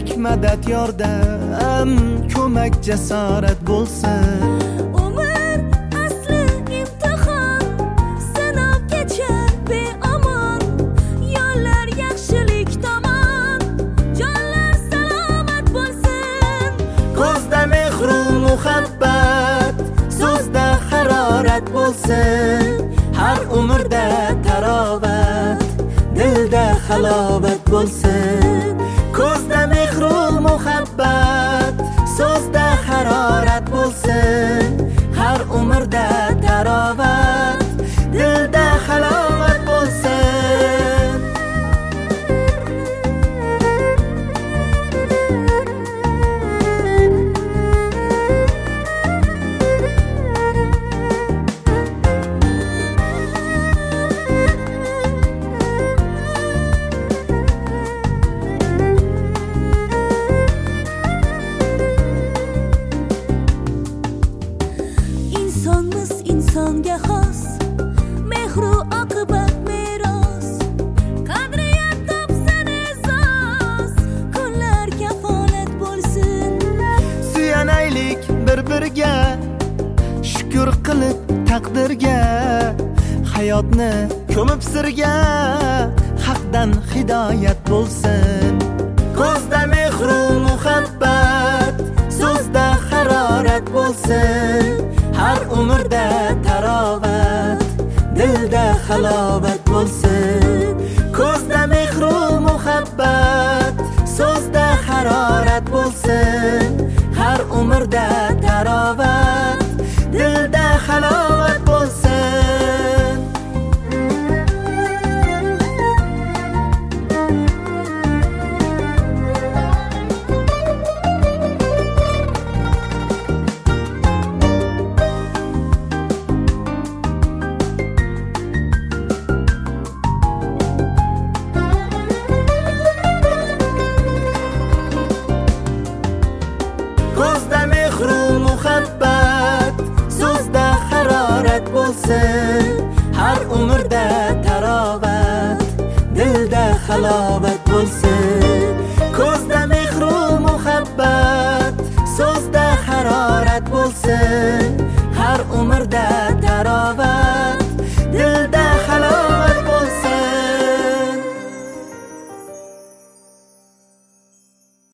madad yordam, ko'mak jasorat bo'lsin. Umr asli imtihon, sinov kechar beomon. Yo'llar yaxshilik tomon, jonlar salomat bo'lsin. Ko'zda mehru muhabbat, so'zda harorat bo'lsin. Har umrda tarovat, dilda halovat bo'lsin. Ko'zda mehru muhabbat, so'zda harorat bo'lsin. Har umrda tarovat, dilda halovat bo'lsin. Insonmiz insonga xos, mehru oqibat meros. Qadriyat topsin e'zoz, kunlar kafolat bo'lsin. Suyanaylik bir-biriga, shukr qilib taqdirga. Hayotni ko'mib sirga, haqdan hidoyat bo'lsin. Ko'zda mehru muhabbat, so'zda harorat bo'lsin. Har umrda tarovat, dilda halovat bo'lsin. Ko'zda mehru muhabbat, so'zda harorat bo'lsin. Har umrda tarovat, dilda halovat bo'lsin. Ko'zda mehru muhabbat, so'zda harorat bo'lsin. Har umrda tarovat, dilda halovat bo'lsin. Ko'zda mehru muhabbat, so'zda harorat bo'lsin. Har umrda